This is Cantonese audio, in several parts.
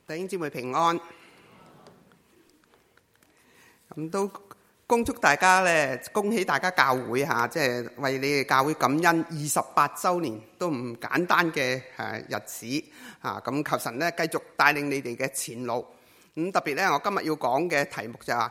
弟兄姊妹平安，咁都恭祝大家咧，恭喜大家教會嚇，即係為你哋教會感恩28週年都唔簡單嘅日子嚇。咁求神咧繼續帶領你哋嘅前路。咁特別咧，我今日要講嘅題目就係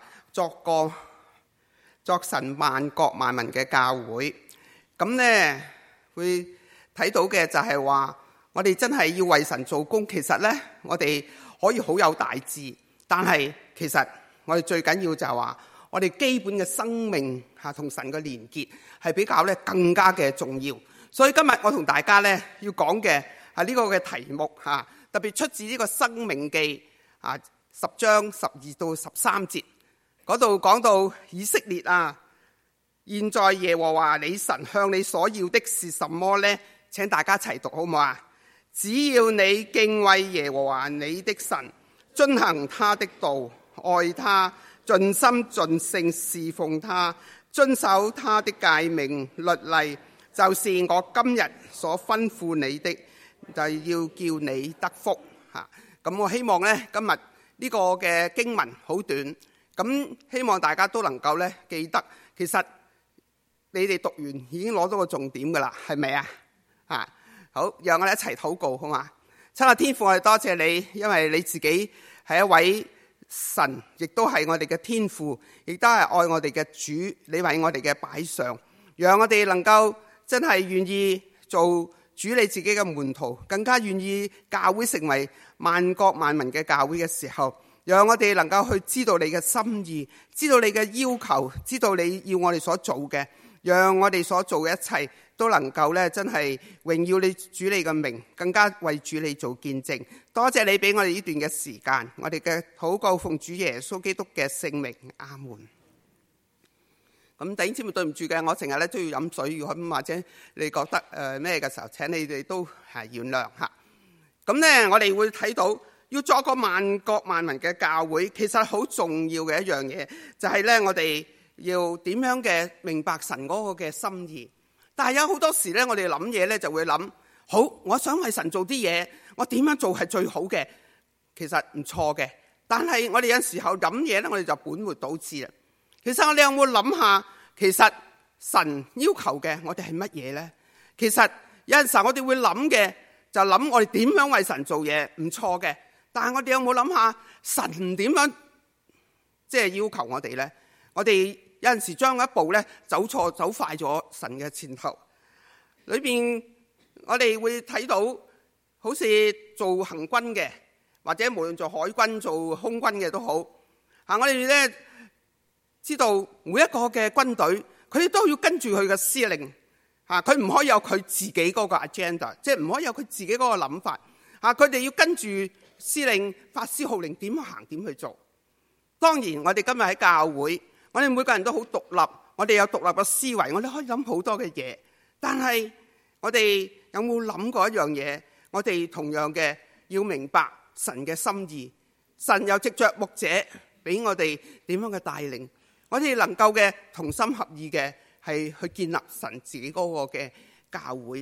作神萬國萬民嘅教會。咁咧會睇到嘅就係話，我哋真係要為神做工。其實咧，我哋可以好有大志，但係其實我哋最緊要就係話，我哋基本嘅生命同神嘅連結係比較咧更加嘅重要。所以今日我同大家咧要講嘅呢個嘅題目特別出自呢個《申命記》10章12到13節嗰度講到以色列啊，現在耶和華你神向你所要的是什麼呢？請大家一齊讀好唔好啊？只要你敬畏耶和華你的神，遵行他的道，愛他，盡心盡性侍奉他，遵守他的誡命律例，就是我今日所吩咐你的，就要叫你得福。咁我希望咧今日呢個嘅經文好短，咁希望大家都能夠咧記得，其實你哋讀完已經攞到個重點噶啦，係咪啊？好，讓我哋一齊禱告好嘛？親愛天父，我哋多謝你，因為你自己係一位神，亦都係我哋嘅天父，亦都係愛我哋嘅主。你為我哋嘅擺上，讓我哋能夠真係願意做主你自己嘅門徒，更加願意教會成為萬國萬民嘅教會嘅時候，讓我哋能夠去知道你嘅心意，知道你嘅要求，知道你要我哋所做嘅，讓我哋所做嘅一切都能夠咧，真係榮耀你主你嘅名，更加為主你做見證。多謝你俾我哋呢段嘅時間，我哋嘅禱告奉主耶穌基督嘅聖名，阿門。咁弟兄姊妹對唔住嘅，我成日咧都要飲水，咁或者你覺得咩嘅時候，請你哋都係原諒吓。咁咧，我哋會睇到要作個萬國萬民嘅教會，其實好重要嘅一樣嘢，就係咧我哋要點樣嘅明白神嗰個嘅心意。但係有好多時咧，我哋諗嘢咧就會諗，好，我想為神做啲嘢，我點樣做係最好嘅？其實唔錯嘅，但係我哋有時候諗嘢咧，我哋就本末倒置啦。其實我哋有冇諗下，其實神要求嘅我哋係乜嘢咧？其實有陣時候我哋會諗嘅就諗我哋點樣為神做嘢，唔錯嘅。但係我哋有冇諗下神點樣即係要求我哋咧？我哋有陣時將一步咧走錯走快咗神嘅前頭，裏邊我哋會睇到好似做行軍嘅，或者無論做海軍做空軍嘅都好，我哋咧知道每一個嘅軍隊佢哋都要跟住佢嘅司令，佢唔可以有佢自己嗰個 agenda， 即係唔可以有佢自己嗰個諗法，佢哋要跟住司令發施號令點行點去做。當然我哋今日喺教會，我哋每個人都好獨立，我哋有獨立嘅思維，我哋可以諗好多嘅嘢。但係我哋有冇諗過一樣嘢？我哋同樣嘅要明白神嘅心意，神又藉着牧者俾我哋點樣嘅帶領，我哋能夠嘅同心合意嘅係去建立神自己嗰個嘅教會。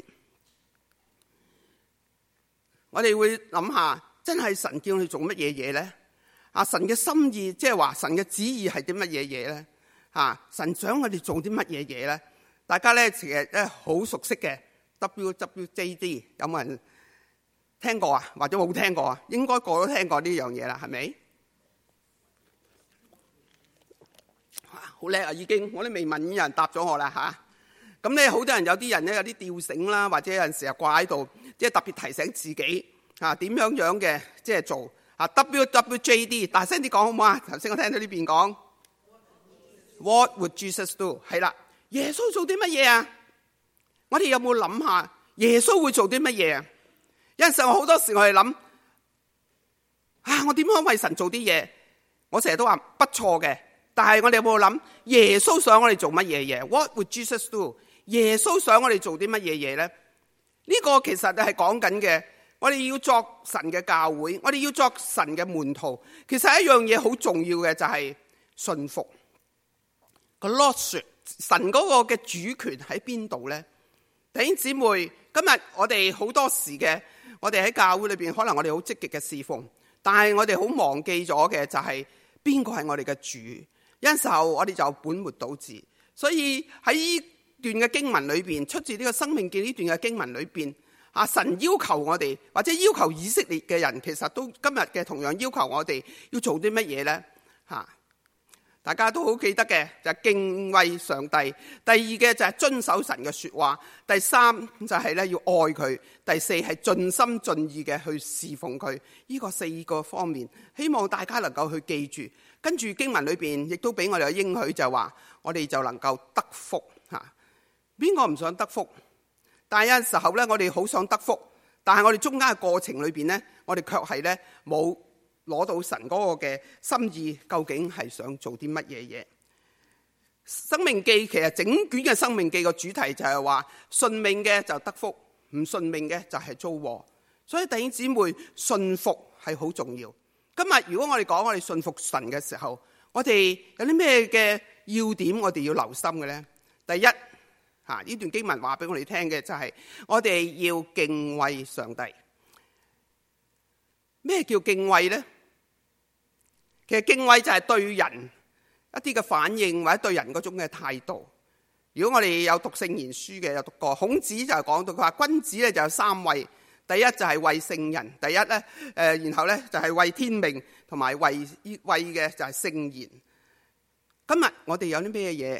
我哋會諗下，真係神叫你做乜嘢嘢咧？神嘅心意，即係話神嘅旨意係啲乜嘢嘢咧？神想我哋做啲乜嘢嘢咧？大家咧其實咧好熟悉嘅 WWJD， 有冇人聽過啊？或者冇聽過啊？應該個個都聽過呢樣嘢啦，係咪？好叻啊！已經我都未問，已經有人答咗我啦吓。咁咧，好多人有啲人咧有啲吊繩啦，或者有陣時啊掛喺度，即係特別提醒自己點樣樣嘅，即係做。WWJD， 大聲啲講好唔好啊？頭先我聽到呢邊講 What would Jesus do？ 係啦，耶穌做啲乜嘢啊？我哋有冇諗下耶穌會做啲乜嘢啊？有陣時候好多時我哋諗我點樣為神做啲嘢？我成日都話不錯嘅，但係我哋有冇諗耶穌想我哋做乜嘢嘢 ？What would Jesus do？ 耶穌想我哋做啲乜嘢嘢咧？呢個其實係講緊嘅。我哋要作神嘅教會，我哋要作神嘅門徒。其實一樣嘢好重要嘅就係順服個 Lordship， 神嗰個嘅主權喺邊度咧？弟兄姊妹，今日我哋好多時嘅，我哋喺教會裏邊，可能我哋好積極嘅侍奉， 但係我哋好忘記咗嘅就係邊個係我哋嘅主。有陣時候我哋就本末倒置，所以喺呢段嘅經文裏邊，出自呢個申命記呢段嘅經文裏邊，神要求我哋，或者要求以色列嘅人，其實都今日嘅同樣要求我哋要做啲乜嘢呢？大家都好記得嘅就係敬畏上帝，第二嘅就係遵守神嘅說話，第三就係咧要愛佢，第四係盡心盡意嘅去侍奉佢。呢個4個方面，希望大家能夠去記住。跟住經文裏邊亦都俾我哋嘅應許，就話我哋就能夠得福。邊個唔想得福？但係有陣時候咧，我哋好想得福，但係我哋中間嘅過程裏邊咧，我哋卻係咧冇攞到神嗰個嘅心意，究竟係想做啲乜嘢嘢？申命記其實整卷嘅申命記個主題就係話，順命嘅就得福，唔順命嘅就係遭禍。所以弟兄姊妹，順服係好重要。今日如果我哋講我哋順服神嘅時候，我哋有啲咩嘅要點我哋要留心嘅咧？第一，呢段經文話俾我哋聽嘅就係我哋要敬畏上帝。咩叫敬畏咧？其實敬畏就係對人一啲嘅反應，或者對人嗰種嘅態度。如果我哋有讀聖賢書嘅，有讀過孔子就係講到，佢話君子咧就有3畏，第一就係畏聖人，第一咧然後咧就係畏天命，同埋畏嘅就係聖賢。今日我哋有啲咩嘢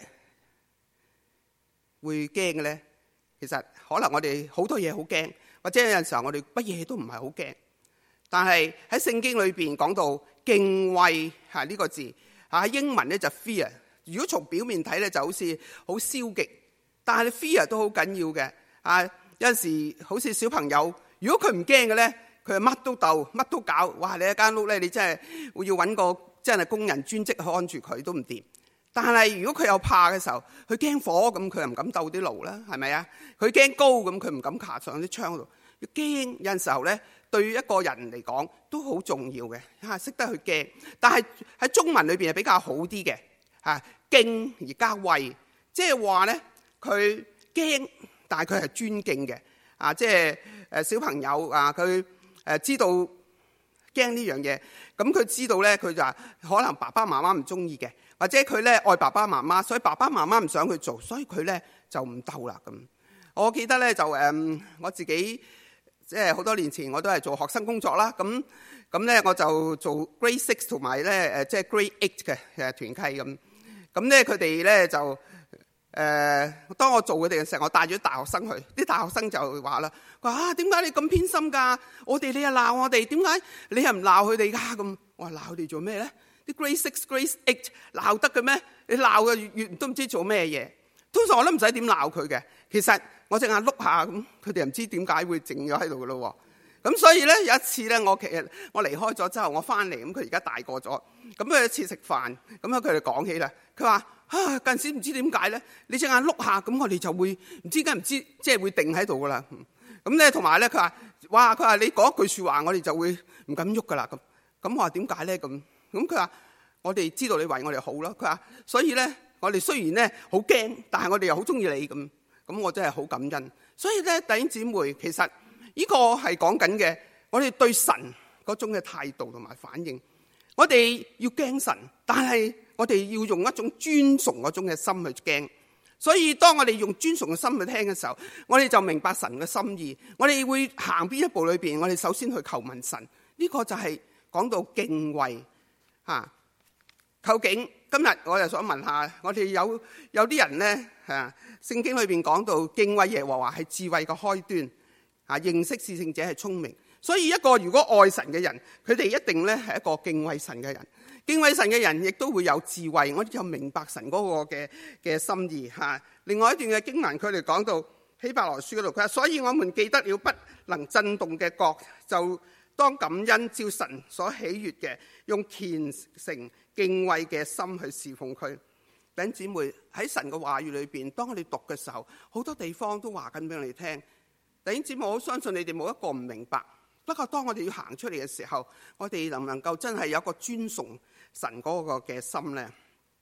會驚嘅咧？其實可能我哋好多嘢好驚，或者有陣時候我哋乜嘢都唔係好驚。但係喺聖經裏邊講到敬畏呢個字，英文咧就 fear。如果從表面睇咧就好似好消極，但係 fear 都好緊要嘅。有陣時好似小朋友，如果佢唔驚嘅咧，佢係乜都鬥，乜都搞。哇！你一間屋咧，你真係會要揾個真係工人專職看住佢都唔掂。但係如果佢有怕嘅時候，佢驚火咁，佢又唔敢鬥啲爐啦，係咪啊？佢驚高咁，佢唔敢爬上啲窗度。驚有陣時候咧，對一個人嚟講都好重要嘅，識得去驚。但係喺中文裏邊係比較好啲嘅，敬而加畏，即係話咧佢驚，但係佢係尊敬嘅。即係小朋友佢知道驚呢樣嘢，咁佢知道咧，佢就可能爸爸媽媽唔中意嘅，或者佢咧愛爸爸媽媽，所以爸爸媽媽唔想佢做，所以佢咧就唔鬥啦。咁我記得咧就我自己。即係好多年前我都係做學生工作啦，咁咧我就做 Grade 6同埋咧即係 Grade 8嘅團契咁。咁咧佢哋咧就當我做佢哋嘅時候，我帶咗大學生去，啲大學生就話啦，佢話點解你咁偏心㗎？你又鬧我哋，點解你又唔鬧佢哋㗎？咁我話鬧佢哋做咩咧？啲 Grade 6、Grade 8鬧得嘅咩？你鬧嘅越都唔知做咩嘢。通常我都唔使點鬧佢嘅，其實我隻眼碌下咁，佢哋唔知點解會靜咗喺度嘅咯。咁所以咧有一次咧，我離開咗之後，我翻嚟咁，佢而家大個咗，咁佢有一次食飯，咁佢哋講起啦，佢話近時唔知點解咧，你隻眼碌下咁，我哋就會唔知即係會定喺度噶啦。咁咧同埋咧，佢話你講一句說話，我哋就會唔敢喐噶啦。咁我話點解咧？咁佢話我哋知道你為我哋好咯。佢話所以咧。我哋雖然咧好驚，但係我哋又好中意你咁，我真係好感恩。所以咧，弟兄姊妹，其實呢個係講緊嘅，我哋對神嗰種嘅態度同埋反應。我哋要驚神，但係我哋要用一種尊崇嗰種嘅心去驚。所以當我哋用尊崇嘅心去聽嘅時候，我哋就明白神嘅心意。我哋會行邊一步裏邊，我哋首先去求問神。呢個就係講到敬畏吓。究竟今日我就想問下，我哋有啲人咧聖經裏邊講到敬畏耶和華係智慧嘅開端，認識至聖者係聰明。所以一個如果愛神嘅人，佢哋一定咧係一個敬畏神嘅人。敬畏神嘅人亦都會有智慧，我哋就明白神嗰個嘅心意吓。另外一段嘅經文，佢哋講到希伯來書嗰度，佢話：所以我們記得了不能震動嘅國，就當感恩，照神所喜悅嘅，用虔誠敬畏嘅心去侍奉佢。弟兄姊妹，喺神嘅話語裏邊，當我哋讀嘅時候，好多地方都話緊俾我哋聽。弟兄姊妹，我相信你哋冇一個唔明白。不過當我哋要行出嚟嘅時候，我哋能唔能夠真係有一個尊崇神嗰個嘅心呢？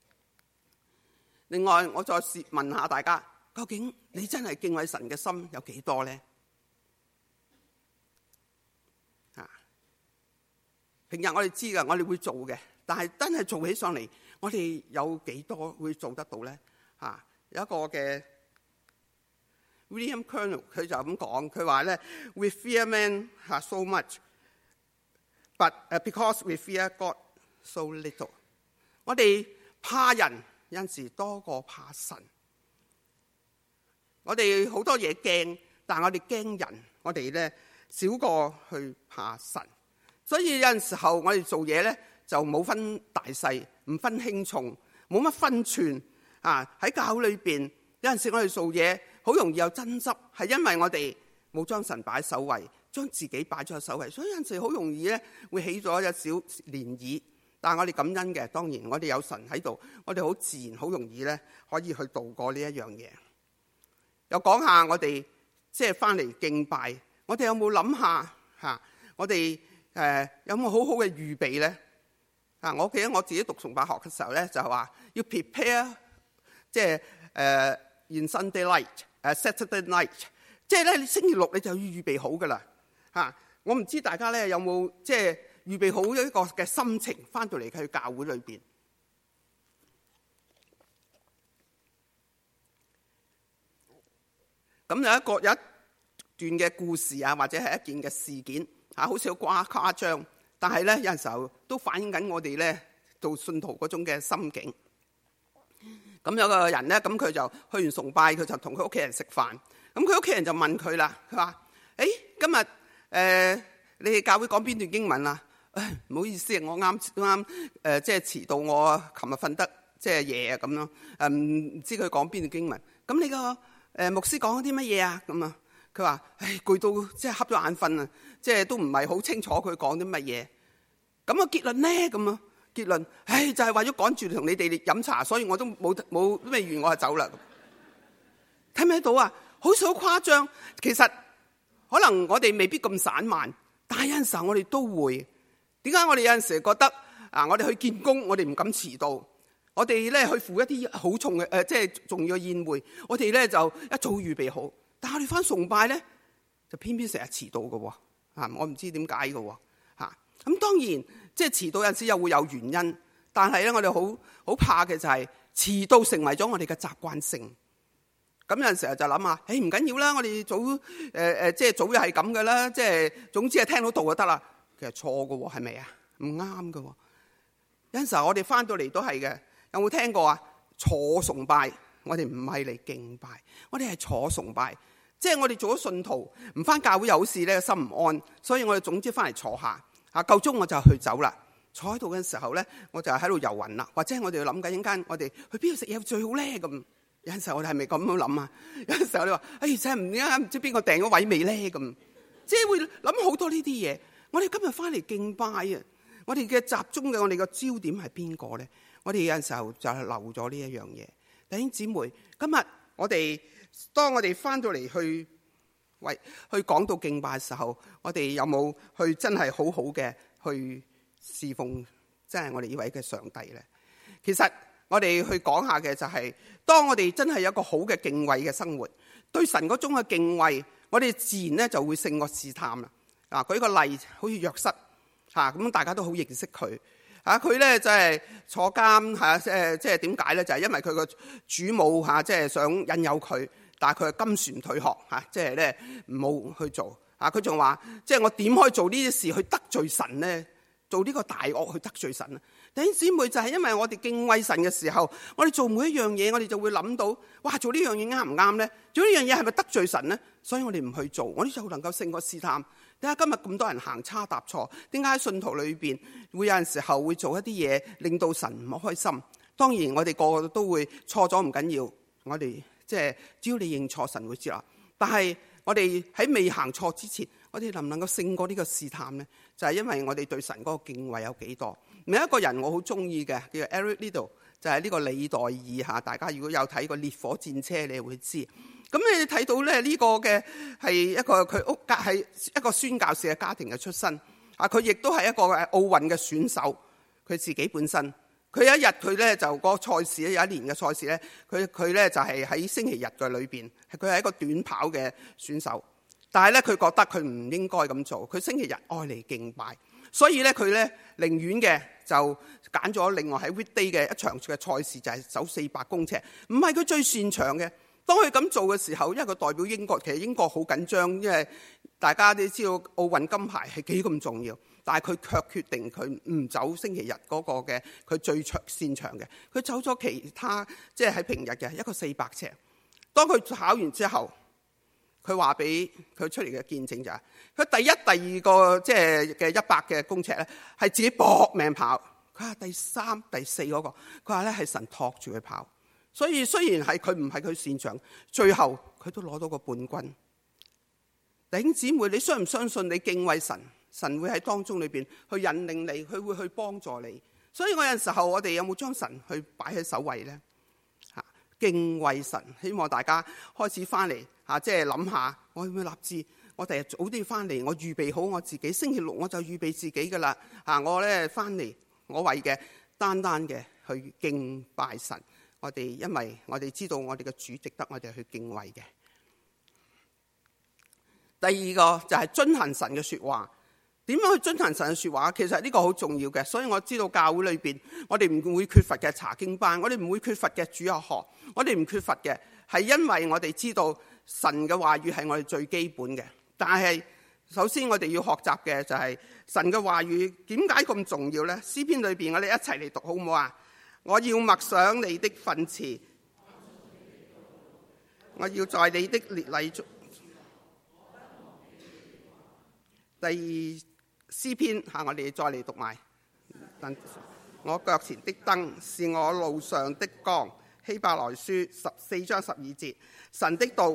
另外，我再問下大家，究竟你真係敬畏神嘅心有幾多呢？ 平日我哋知㗎，我哋會做嘅，但係真係做起上嚟，我哋有幾多會做得到咧？有一個嘅 William Colonel 佢就咁講，佢話咧 We fear men so much, but because we fear God so little。我哋怕人有陣時多過怕神。我哋好多嘢驚，但係我哋驚人，我哋咧少過去怕神。所以有陣時候我哋做嘢咧就冇分大細，唔分輕重，冇乜分寸。喺教會裏邊有陣時我哋做嘢好容易有爭執，係因為我哋冇將神擺喺首位，將自己擺咗喺首位，所以有陣時好容易咧會起咗一小漣漪。但係我哋感恩嘅，當然我哋有神喺度，我哋好自然好容易咧可以去度過呢一樣嘢。又講下我哋即係翻嚟敬拜，我哋有冇諗下我哋有冇好好嘅預備咧？我記得我自己讀崇拜學嘅時候咧，就係話要 prepare， 即係in Sunday night，Saturday night， 即係咧你星期六你就要預備好噶啦。我唔知大家咧有冇即係預備好一個嘅心情翻到嚟去教會裏邊。咁有一段嘅故事或者係一件嘅事件好少誇張，但係咧有陣時候都反映緊我哋咧做信徒嗰種嘅心境。咁有個人咧，咁佢就去完崇拜，佢就同佢屋企人食飯。咁佢屋企人就問佢啦，佢話：今日你哋教會講邊段經文啊？唔好意思，我啱即係遲到，我琴日瞓得即係夜咁咯。唔知佢講邊段經文。咁你個牧師講啲乜嘢啊？咁啊，佢話：攰到即係瞌咗眼瞓啊，即係都唔係好清楚佢講啲乜嘢。咁個結論咧，咁啊結論，就係為咗趕住同你哋飲茶，所以我都冇咩完，我就走啦。睇唔睇到啊？好似好誇張。其實可能我哋未必咁散漫，但係有陣時候我哋都會。點解我哋有陣時覺得我哋去見工，我哋唔敢遲到。我哋咧去赴一啲好重嘅即係重要嘅宴會，我哋咧就一早預備好。但係我哋翻崇拜咧，就偏偏成日遲到嘅喎。我唔知點解嘅喎。咁當然即係遲到有陣時又會有原因，但係咧我哋好怕嘅就係遲到成為咗我哋嘅習慣性。咁有陣時候就諗下，唔緊要啦，我哋早即係早又係咁嘅啦，即係總之係聽到道就得啦。其實錯嘅喎，係咪啊？唔啱嘅喎。有陣時候我哋翻到嚟都係嘅。有冇聽過坐崇拜，我哋唔係嚟敬拜，我哋係坐崇拜。即係我哋做咗信徒，唔翻教會有事咧，心唔安，所以我哋總之翻嚟坐下。夠鐘我就去走啦。坐喺度嘅時候咧，我就喺度遊魂啦，或者我哋諗緊一間我哋去邊度食嘢最好咧咁。有陣時候我哋係咪咁樣諗啊？有陣時候你話，唔知邊個訂咗位未咧咁，即係會諗好多呢啲嘢。我哋今日翻嚟敬拜啊，我哋嘅集中嘅我哋嘅焦點係邊個咧？我哋有陣時候就係漏咗呢一樣嘢。弟兄姊妹，今日當我哋翻到嚟去講到敬拜嘅時候，我哋有冇去真係好好嘅去侍奉，即係我哋呢位嘅上帝咧？其實我哋去講下嘅就係，當我哋真係有一個好嘅敬畏嘅生活，對神嗰種嘅敬畏，我哋自然咧就會勝過試探啦。舉個例，好似約瑟咁，大家都好認識佢。佢咧就係坐監即係點解咧？就係因為佢個主母即係想引誘佢，但係佢係金船退學即係咧冇去做。佢仲話，即係我點可以做呢啲事去得罪神咧？做呢個大惡去得罪神啊！弟兄姊妹，就係因為我哋敬畏神嘅時候，我哋做每一樣嘢，我哋就會諗到，哇！做呢樣嘢啱唔啱咧？做呢樣嘢係咪得罪神咧？所以我哋唔去做，我哋就能夠勝過試探。點解今日咁多人行差踏錯？點解喺信徒裏邊會有陣時候會做一啲嘢令到神唔開心？當然我哋個個都會錯咗，唔緊要，我哋即係只要你認錯，神會知啦。但係我哋喺未行錯之前，我哋能唔能夠勝過呢個試探呢？就係因為我哋對神嗰個敬畏有幾多。另一個人我好中意嘅叫 Eric Liddell，就係呢個李代爾。大家如果有睇過烈火戰車，你會知。咁你睇到咧呢個嘅係一個佢屋家係一個宣教士嘅家庭嘅出身。佢亦都係一個奧運嘅選手。佢自己本身，佢有一日佢咧就個賽事咧，有一年嘅賽事咧，佢咧就係喺星期日嘅裏邊，佢係一個短跑嘅選手。但係咧佢覺得佢唔應該咁做，佢星期日愛嚟敬拜，所以咧佢咧寧願嘅就揀咗另外喺 weekday 嘅一場嘅賽事，就係走400公尺，唔係佢最擅長嘅。當佢咁做嘅時候，因為佢代表英國，其實英國好緊張，因為大家都知道奧運金牌係幾咁重要，但係佢卻決定佢唔走星期日嗰個嘅佢最擅長嘅，佢走咗其他即係喺平日嘅一個400尺。當佢考完之後，佢話俾佢出嚟嘅見證就係，佢第一、第二個即係嘅100嘅公尺咧，係自己搏命跑。佢話第3、第4嗰個，佢話咧係神托住佢跑。所以雖然係佢唔係佢擅長，最後佢都攞到個冠軍。弟兄姊妹，你相唔相信你敬畏神，神會喺當中裏邊去引領你，佢會去幫助你。所以我有陣時候，我哋有冇將神去擺喺首位呢？敬畏神，希望大家開始翻嚟即係諗下，我要唔要立志？我第日早啲翻嚟，我預備好我自己，星期6我就預備自己噶啦。我咧翻嚟，我為嘅單單嘅去敬拜神。我哋因為我哋知道我哋嘅主值得我哋去敬畏嘅。第二個就係遵行神嘅說話。點樣去遵行神嘅說話？其實呢個好重要嘅。所以我知道教會裏邊，我哋唔會缺乏嘅查經班，我哋唔會缺乏嘅主日學，我哋唔缺乏嘅係因為我哋知道神嘅話語係我哋最基本嘅。但係首先我哋要學習嘅就係神嘅話語點解咁重要呢？詩篇裏邊我哋一齊嚟讀好唔好啊？我要默想你的訓詞，我要在你的烈禮中。第二詩篇我哋再嚟讀埋。我腳前的燈是我路上的光。希伯來書14章12節，神的道。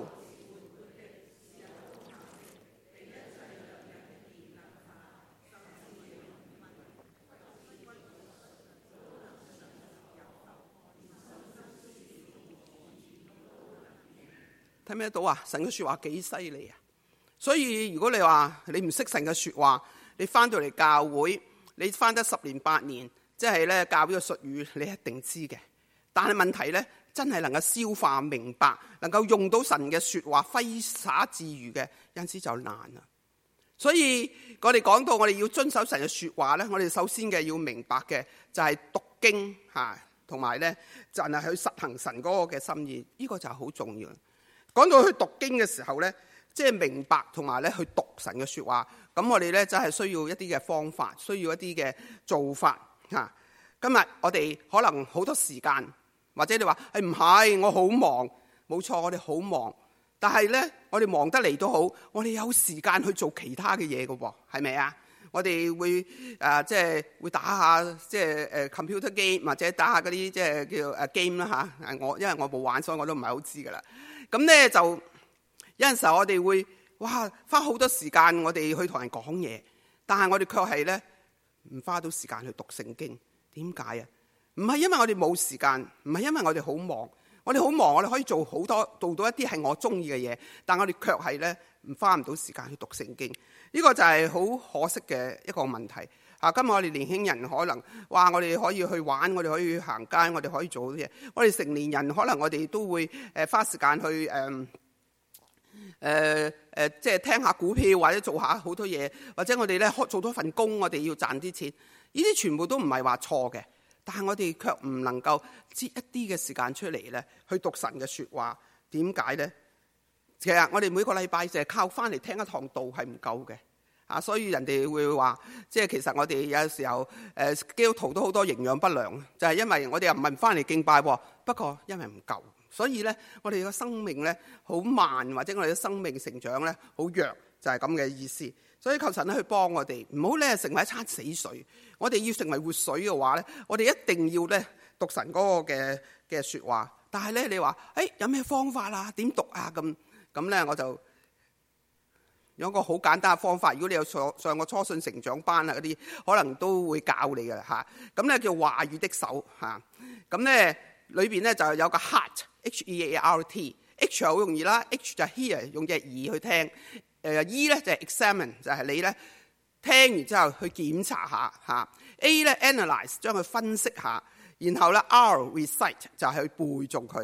睇唔睇到啊？神嘅說話幾犀利啊！所以如果你話你唔識神嘅說話，你翻到嚟教會，你翻得10年8年，即係咧教呢個術語，你一定知嘅。但係問題咧，真係能夠消化明白，能夠用到神嘅說話揮灑自如嘅，有陣時就難啦。所以我哋講到我哋要遵守神嘅說話咧，我哋首先嘅要明白嘅就係讀經同埋咧就係去實行神嗰個嘅心意，呢個就係好重要。講到去讀經嘅時候咧，即係明白同埋咧去讀神嘅說話，咁我哋咧真係需要一啲嘅方法，需要一啲嘅做法。今日我哋可能好多時間，或者你話唔係，我好忙，冇錯，我哋好忙。但係咧，我哋忙得嚟都好，我哋有時間去做其他嘅嘢㗎喎，係咪啊？我哋會即係會打下即係computer game，或者打下嗰啲即係叫game 啦嚇。因為我冇玩，所以我都唔係好知㗎啦。咁咧就有陣時候我哋會花好多時間，我哋去同人講嘢，但係我哋卻係咧唔花到時間去讀聖經。點解啊？唔係因為我哋冇時間，唔係因為我哋好忙。我哋好忙，我哋可以做好多，做到一啲係我中意嘅嘢，但我哋卻係咧花唔到時間去讀聖經。呢個就係好可惜嘅一個問題。今日我哋年輕人可能話我哋可以去玩，我哋可以去行街，我哋可以做好啲嘢。我哋成年人可能我哋都會花時間去即係聽下股票，或者做下好多嘢，或者我哋咧做多份工，我哋要賺啲錢。呢啲全部都唔係話錯嘅，但係我哋卻唔能夠擠一啲嘅時間出嚟咧，去讀神嘅說話。點解咧？其實我哋每個禮拜淨係靠翻嚟聽一堂道係唔夠嘅。所以人哋會話，即係其實我哋有時候基督徒都好多營養不良，就係因為我哋又唔係唔翻嚟敬拜，不過因為唔夠，所以咧我哋嘅生命咧好慢，或者我哋嘅生命成長咧好弱，就係咁嘅意思。所以求神咧去幫我哋，唔好咧成為一餐死水。我哋要成為活水嘅話咧，我哋一定要咧讀神嗰個嘅說話。但係咧你話有咩方法啊？點讀啊？咁咧我就有一個好簡單嘅方法。如果你有上過初信成長班啊嗰啲，可能都會教你嘅吓。咁咧叫話語的手吓。咁咧裏邊咧就有個 heart H-E-A-R-T。H 好容易啦 ，H 就係 hear， 用隻耳去聽。E 咧就係 examine， 就係你咧聽完之後去檢查下吓。A 咧 analyze， 將佢分析下。然後咧 R recite 就係去背誦佢。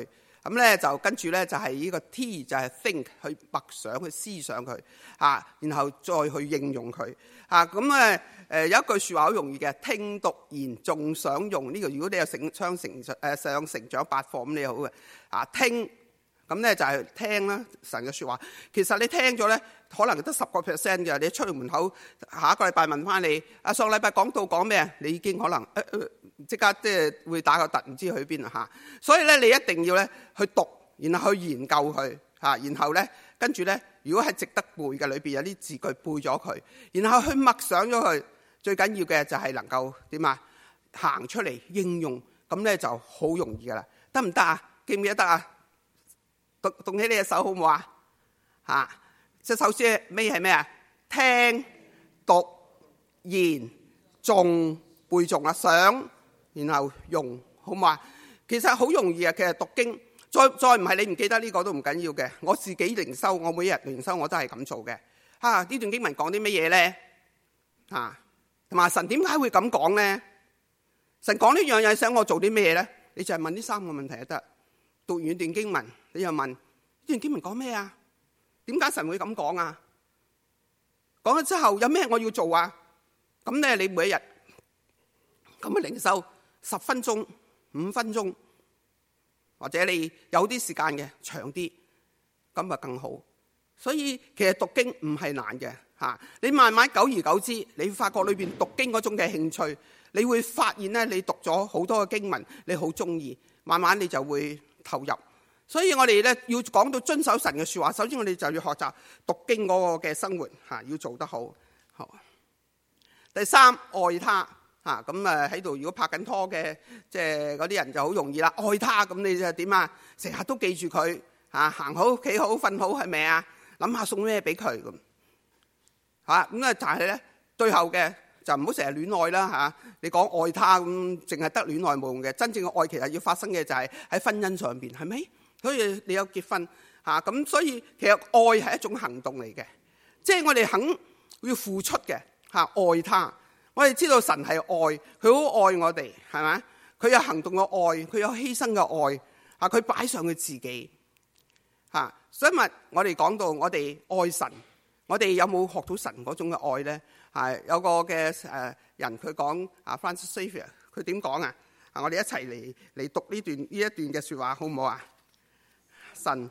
咁咧就跟住咧就係呢個 T 就係 think 去默想去思想佢嚇，然後再去應用佢嚇。咁有一句説話好容易嘅，聽讀言仲想用呢個。如果你有上成長百課咁你好嘅啊，聽咁咧就係聽啦神嘅説話。其實你聽咗咧，可能得10% 嘅。你出去門口，下一個禮拜問翻你，上禮拜講到講咩啊？你已經可能即刻即係會打個突，唔知去邊啦嚇。所以咧，你一定要咧去讀，然後去研究佢嚇，然後咧跟住咧，如果係值得背嘅裏邊有啲字句背咗佢，然後去默想咗佢。最緊要嘅就係能夠點啊？行出嚟應用，咁咧就好容易噶啦。得唔得啊？記唔記得啊？動起你隻手好唔好啊？嚇！即係首先尾係咩啊？聽、讀、言、誦、背誦啊，想，然後用，好唔好啊？其實好容易啊。其實讀經，再唔係你唔記得呢個都唔緊要嘅。我自己靈修，我每日靈修我都係咁做嘅。呢段經文講啲乜嘢咧？同埋神點解會咁講咧？神講呢樣嘢想我做啲咩咧？你就係問呢3個問題就得。讀完段經文，你又問呢段經文講咩啊？點解神會咁講啊？講咗之後有咩我要做啊？咁咧你每一日咁嘅靈修10分鐘、5分鐘，或者你有啲時間嘅長啲，咁啊更好。所以其實讀經唔係難嘅。你慢慢久而久之，你發覺裏邊讀經嗰種嘅興趣，你會發現咧，你讀咗好多嘅經文，你好中意，慢慢你就會投入。所以我哋咧要講到遵守神嘅說話，首先我哋就要學習讀經嗰個嘅生活要做得好。好，第3，愛他咁喺度，如果拍緊拖嘅即係嗰啲人就好容易啦，愛他咁你就點啊？成日都記住佢行好企好瞓好，係咪啊？諗下送咩俾佢咁。咁咧，但係咧，最後嘅就唔好成日戀愛啦。你講愛他咁，淨係得戀愛冇用嘅。真正嘅愛其實要發生嘅就係喺婚姻上邊，係咪？所以你有結婚咁，所以其實愛係一種行動嚟嘅，即係我哋肯要付出嘅愛他。我哋知道神係愛，佢好愛我哋，係咪？佢有行動嘅愛，佢有犧牲嘅愛佢擺上佢自己所以我哋講到我哋愛神。我哋有冇學到神嗰種嘅愛咧？有個嘅人佢講Francis Xavier， 佢點講啊？我哋一齊嚟讀呢一段嘅説話，好唔好啊？神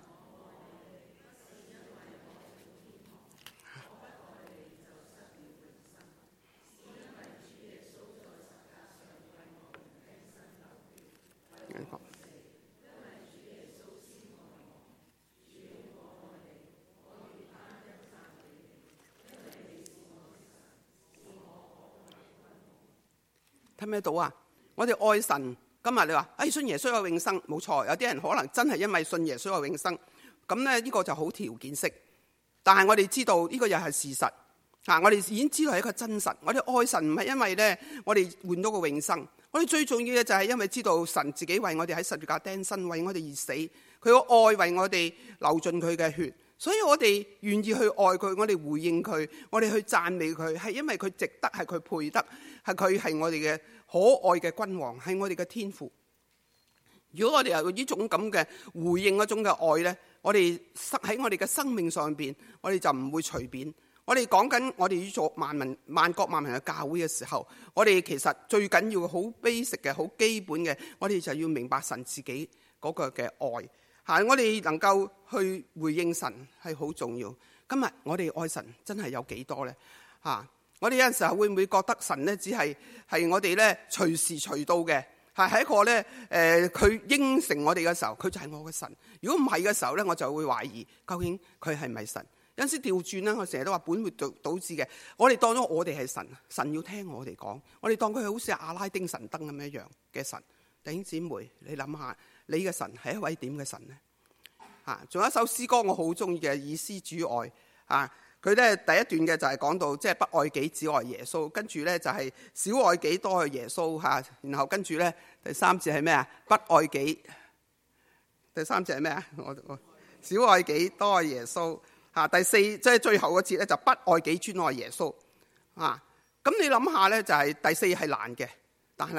睇唔睇到啊？我哋愛神，今日你話信耶穌有永生，冇錯。有啲人可能真係因為信耶穌有永生，咁咧呢個就好條件式。但係我哋知道呢個又係事實我哋已經知道係一個真實。我哋愛神唔係因為咧我哋換到個永生，我哋最重要嘅就係因為知道神自己為我哋喺十字架釘身，為我哋而死，佢個愛為我哋流盡佢嘅血，所以我哋願意去愛佢，我哋回應佢，我哋去讚美佢，係因為佢值得，係佢配得，係佢係我哋嘅可愛嘅君王，係我哋嘅天父。如果我哋有呢種咁嘅回應嗰種嘅愛咧，我哋喺我哋嘅生命上邊，我哋就唔會隨便。我哋講緊我哋要做萬國萬民嘅教會嘅時候，我哋其實最緊要好 basic 嘅、好基本嘅，我哋就要明白神自己嗰個嘅愛。我哋能夠去回應神係好重要。今日我哋愛神真係有幾多咧？我哋有陣時候會唔會覺得神咧只係我哋咧隨時隨到嘅？係一個咧佢應承我哋嘅時候，佢就係我嘅神。如果唔係嘅時候咧，我就會懷疑究竟佢係咪神？有陣時調轉啦，我成日都話本末倒置嘅。我哋當咗我哋係神，神要聽我哋講，我哋當佢好似阿拉丁神燈咁一樣嘅神。弟兄姊妹，你諗下，你嘅神係一位點嘅神呢？仲有一首詩歌我好中意嘅，以思主愛佢咧第一段嘅就係講到即係不愛己只愛耶穌，跟住咧就係少愛己多愛耶穌然後跟住咧第3節係咩啊？不愛己。第3節係咩啊？我少愛己多愛耶穌。第4即係最後嗰節咧就不愛己專愛耶穌。咁你諗下咧就係第4係難嘅，但係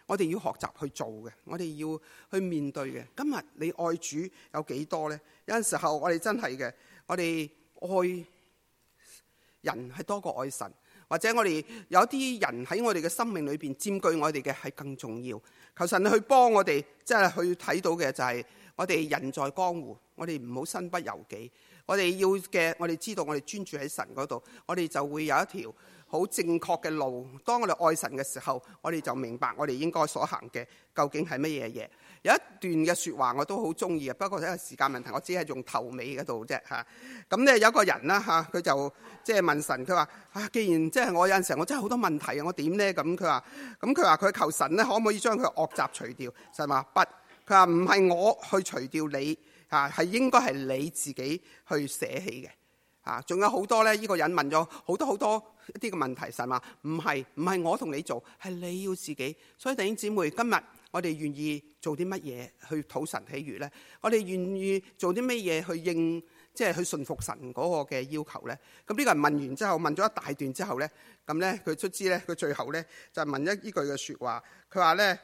我哋要學習去做嘅，我哋要去面對嘅。今日你愛主有幾多呢？有陣時候我哋真係嘅，我哋愛人係多過愛神，或者我哋有啲人喺我哋嘅生命裏邊佔據我哋嘅係更重要。求神去幫我哋，即係去睇到嘅就係我哋人在江湖，我哋唔好身不由己。我哋要嘅，我哋知道我哋專注喺神嗰度，我哋就會有一條好正確嘅路。當我哋愛神嘅時候，我哋就明白我哋應該所行嘅究竟係乜嘢嘢。有一段嘅說話我都好中意嘅，不過因為時間問題，我只係用頭尾嗰度啫吓。咁咧有個人啦吓，佢就即係問神，佢話既然即係我有陣時候我真係好多問題啊，我點咧？咁佢話佢求神咧可唔可以將佢惡習除掉？神話不，佢話唔係我去除掉你。係應該係你自己去捨棄嘅。仲有好多咧，呢個人問咗好多一啲嘅問題，神話唔係我同你做，係你要自己。所以弟兄姊妹，今日我哋願意做啲乜嘢去討神喜悅咧？我哋願意做啲乜嘢去應，即係去順服神嗰個嘅要求咧？咁呢個人問完之後，問咗一大段之後咧，咁咧佢卒之咧，佢最後咧就問呢句嘅說話，佢話咧，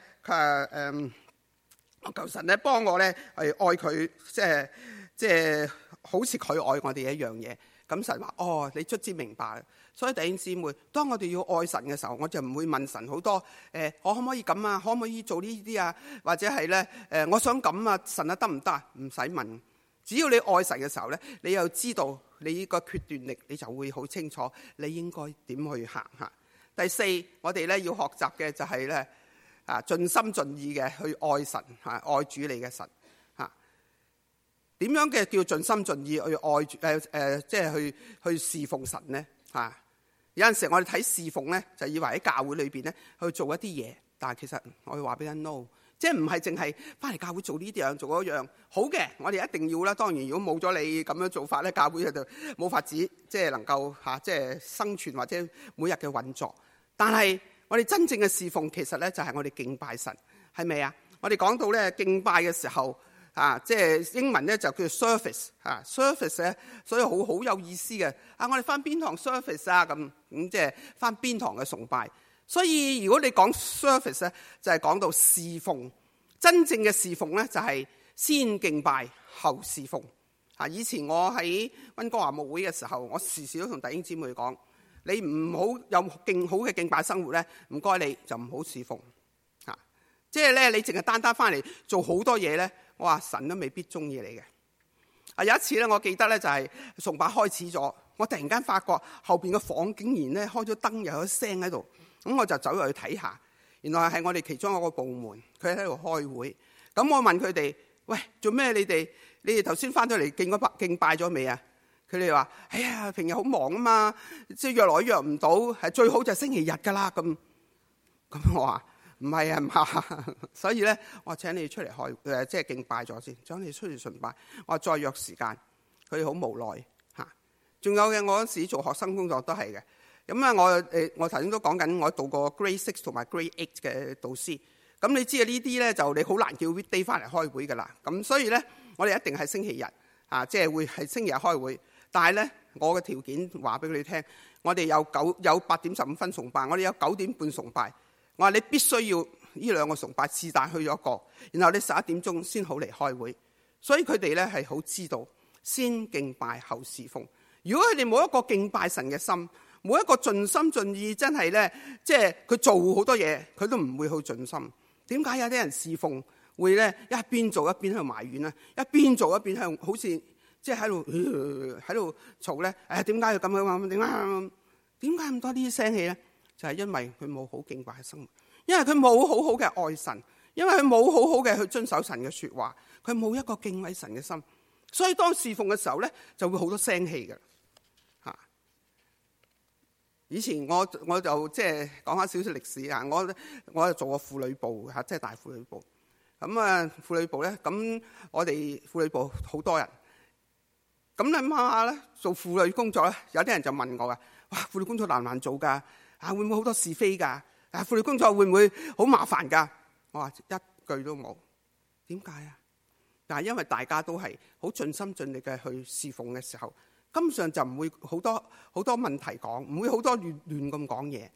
我求神咧幫我咧係愛佢，即係好似佢愛我哋一樣嘢。咁神話你卒之明白。所以弟兄姊妹，當我哋要愛神嘅時候，我就唔會問神好多我可唔可以咁啊？可唔可以做呢啲啊？或者係咧我想咁啊？神啊得唔得啊？唔使問。只要你愛神嘅時候咧，你又知道你呢個決斷力，你就會好清楚你應該點去行吓。第四，我哋咧要學習嘅就係咧。盡心盡意嘅去愛神，愛主你嘅神。點樣嘅叫盡心盡意去愛即係去侍奉神呢？有陣時我哋睇侍奉咧，就以為喺教會裏邊咧去做一啲嘢，但係其實我要話俾人 know， 即係唔係淨係翻嚟教會做呢樣做嗰樣。好嘅，我哋一定要啦。當然，如果冇咗你咁樣做法咧，教會就冇法子即係能夠即係生存或者每日嘅運作。但係我哋真正嘅侍奉，其實咧就係我哋敬拜神，係咪啊？我哋講到咧敬拜嘅時候，即係英文咧就叫 service，service 咧，所以好有意思嘅。我哋翻邊堂 service 咁即係翻邊堂嘅崇拜。所以如果你講 service 咧，就係講到侍奉。真正嘅侍奉咧，就係先敬拜後侍奉。以前我喺溫哥華牧會嘅時候，我時時都同弟兄姊妹講。你唔好有勁好嘅敬拜生活咧，唔該你就唔好侍奉。即係咧你淨係單翻嚟做好多嘢咧，我話神都未必中意你嘅。有一次咧，我記得咧就係崇拜開始咗，我突然間發覺後邊嘅房竟然咧開咗燈，又有聲喺度，咁我就走入去睇下，原來係我哋其中一個部門，佢喺度開會。咁我問佢哋：喂，做咩？你哋頭先翻咗嚟敬拜咗未啊？佢哋話：哎呀，平日好忙啊嘛，即係約來約唔到，係最好就係星期日噶啦。咁我話唔係啊嘛，所以咧我請你出嚟開即係敬拜咗先，請你出嚟崇拜。我話再約時間，佢哋好無奈嚇。仲有嘅，我嗰時做學生工作都係嘅。咁啊，我頭先都講緊，我讀過 Grade 6同埋 Grade 8嘅導師。咁你知啊，呢啲咧就你好難叫 weekday 翻嚟開會噶啦。咁所以咧，我哋一定係星期日即係會係星期日開會。但係咧，我嘅條件話俾佢哋聽，我哋有8點15分崇拜，我哋有9點半崇拜。我話你必須要呢兩個崇拜是但去咗一個，然後你11點鐘先好嚟開會。所以佢哋咧係好知道先敬拜後侍奉。如果佢哋冇一個敬拜神嘅心，冇一個盡心盡意，真係咧即係佢做好多嘢，佢都唔會好盡心。點解有啲人侍奉會咧一邊做一邊喺度埋怨咧？一邊做一邊喺度好似即係喺度嘈咧？點解要咁樣？點解咁多呢啲聲氣咧？就係因為佢冇好敬拜嘅生活，因為佢冇好好嘅愛神，因為佢冇好好嘅去遵守神嘅說話，佢冇一個敬畏神嘅心，所以當侍奉嘅時候咧，就會好多聲氣嘅。以前我就即係講下少少歷史啊，我就做過婦女部嚇，即係大婦女部。咁啊，婦女部咧，咁我哋婦女部好多人。咁你諗下咧，做婦女工作咧，有啲人就問我噶：哇，婦女工作難唔難做㗎？會唔會好多是非㗎？婦女工作會唔會好麻煩㗎？我話一句都冇。點解啊？但係因為大家都係好盡心盡力嘅去侍奉嘅時候，根本上就唔會好多問題講，唔會好多亂咁講嘢。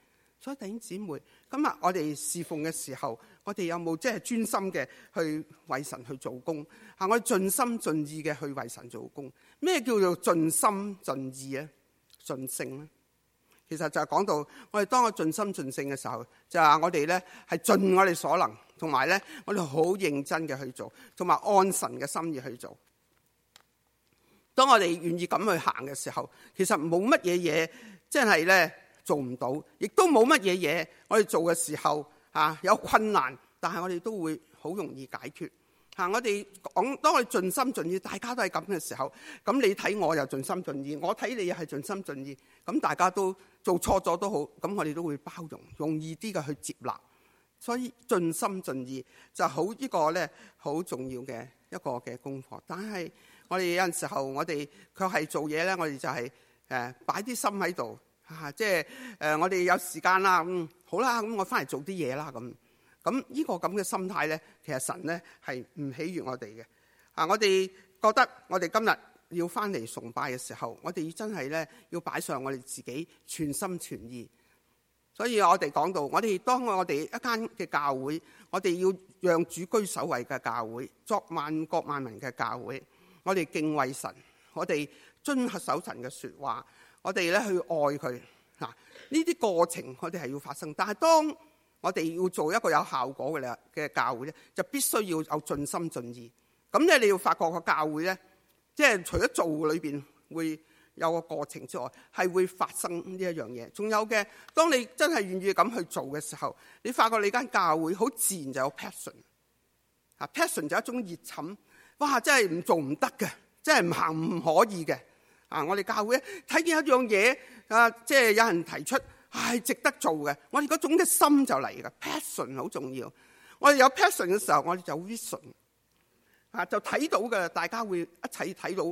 所以弟兄姊妹，今日我哋侍奉嘅時候，我哋有冇即係專心嘅去為神去做工？我哋盡心盡意嘅去為神做工。咩叫做盡心盡意啊？盡性咧？其實就係講到我哋當我盡心盡性嘅時候，就係我哋咧係盡我哋所能，同埋咧我哋好認真嘅去做，同埋按神嘅心意去做。當我哋願意咁去行嘅時候，其實冇乜嘢嘢真係咧做唔到，亦都冇乜嘢嘢我哋做嘅時候有困難，但係我哋都會好容易解決。我哋講，當我哋盡心盡意，大家都係咁嘅時候，咁你睇我又盡心盡意，我睇你又係盡心盡意，咁大家都做錯咗都好，咁我哋都會包容，容易啲嘅去接納。所以盡心盡意就好，呢個咧好重要嘅一個嘅功課。但係我哋有陣時候，我哋卻係做嘢咧，我哋就係擺啲心喺度，即係我哋有時間啦，好啦，咁我翻嚟做啲嘢啦，咁呢個咁嘅心態咧，其實神咧係唔喜悅我哋嘅。我哋覺得我哋今日要翻嚟崇拜嘅時候，我哋真係咧要擺上我哋自己全心全意。所以我哋講到，當我哋一間嘅教會，我哋要讓主居首位嘅教會，作萬國萬民嘅教會。我哋敬畏神，我哋遵守神嘅說話，我哋咧去愛佢。呢啲過程我哋係要發生，但係當我哋要做一個有效果嘅教會咧，就必須要有盡心盡意。咁咧你要發覺個教會咧，即係除咗做裏邊會有個過程之外，係會發生呢一樣嘢。仲有嘅，當你真係願意咁去做嘅時候，你發覺你間教會好自然就有 passion。passion 就係一種熱忱。哇！真係唔做唔得嘅，真係唔行唔可以嘅。我哋教會睇見一樣嘢，即係有人提出係值得做嘅，我哋嗰種嘅心就嚟嘅 passion 好重要。我哋有 passion 嘅時候，我哋就 vision 就睇到嘅，大家會一齊睇到。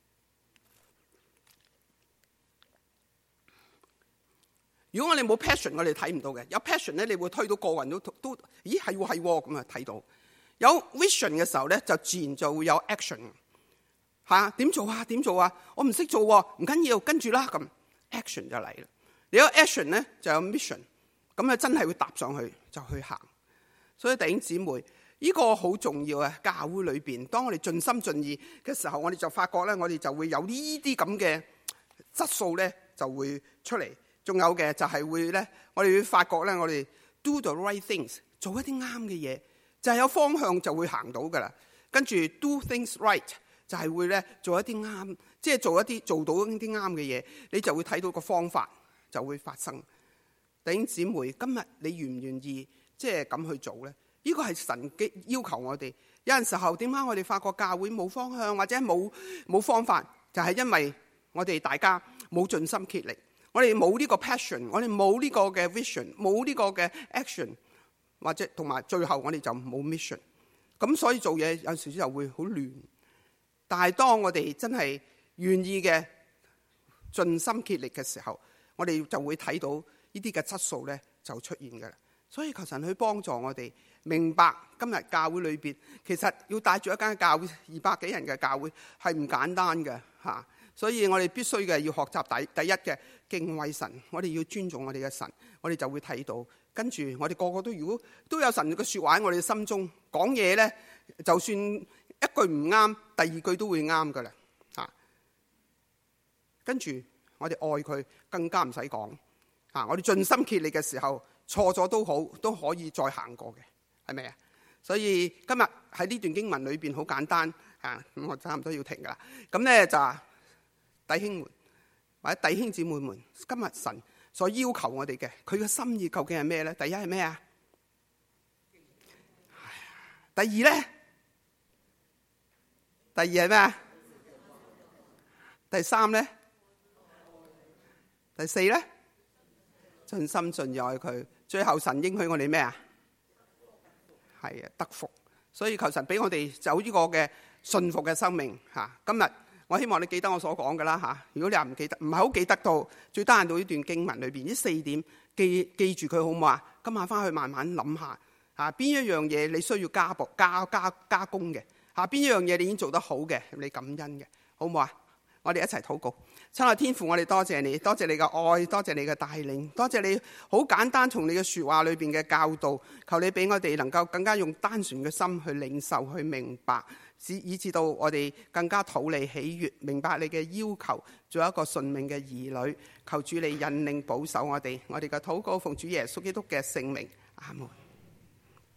如果我哋冇 passion， 我哋睇唔到嘅。有 passion 咧，你會推到個人都咦係喎係喎咁啊睇到。有 vision 嘅時候咧，就自然就會有 action。點做啊？點做啊？我唔識做喎，唔緊要，跟住啦咁 action 就嚟啦。你有 action 咧，就有 mission， 咁啊真係會搭上去就去行。所以弟兄姊妹，呢個好重要啊！教會裏邊，當我哋盡心盡意嘅時候，我哋就發覺咧，我哋就會有呢啲咁嘅質素咧，就會出嚟。仲有嘅就係會咧，我哋會發覺咧，我哋 do the right things， 做一啲啱嘅嘢。就係有方向就會行到噶啦，跟住 do things right 就係會咧做一啲啱，即係做到一啲啱嘅嘢，你就會睇到個方法就會發生。弟兄姊妹，今日你願唔願意即係咁去做咧？呢個係神嘅要求我哋。有陣時候點解我哋發覺教會冇方向或者冇方法，就係因為我哋大家冇盡心竭力，我哋冇呢個 passion， 我哋冇呢個嘅 vision， 冇呢個嘅 action。或者同埋最後我哋就冇 mission， 咁所以做嘢有時就會好亂。但係當我哋真係願意嘅盡心竭力嘅時候，我哋就會睇到呢啲嘅質素咧就出現㗎啦。所以求神去幫助我哋明白今日教會裏邊其實要帶住一間教會200幾人嘅教會係唔簡單嘅嚇。所以我哋必須嘅要學習第一嘅敬畏神，我哋要尊重我哋嘅神，我哋就會睇到。跟住我哋個個都如果都有神嘅說話喺我哋心中講嘢咧，就算一句唔啱，第二句都會啱噶啦。跟住我哋愛佢更加唔使講。我哋盡心竭力嘅時候，錯咗都好，都可以再行過嘅，係咪啊？所以今日喺呢段經文裏邊好簡單咁我差唔多要停噶啦。咁咧就弟兄們或者弟兄姊妹們，今日神所要求我哋嘅，佢嘅心意究竟係咩咧？第一係咩啊？第二咧？第二係咩啊？第三咧？第四咧？盡心盡意愛佢。最後神應許我哋咩啊？係啊，得福。所以求神俾我哋走呢個嘅信服嘅生命嚇。今日我希望你記得我所講嘅啦嚇。如果你話唔記得，唔係好記得到，最低限度呢段經文裏邊呢4點記住佢好唔好啊？今晚翻去慢慢諗下嚇，邊一樣嘢你需要加工嘅嚇，邊一樣嘢你已經做得好嘅，你感恩嘅，好唔好啊？我哋一齊禱告。 親愛天父，我哋多謝你，多謝你嘅愛，多謝你嘅帶領，多謝你好簡單從你嘅說話裏邊嘅教導，求你俾我哋能夠更加用單純嘅心去領受，去明白，以致到我哋更加討你喜悅，明白你嘅要求，做一個順命嘅兒女。求主你引領保守我哋嘅禱告，奉主耶穌基督嘅聖名，阿門。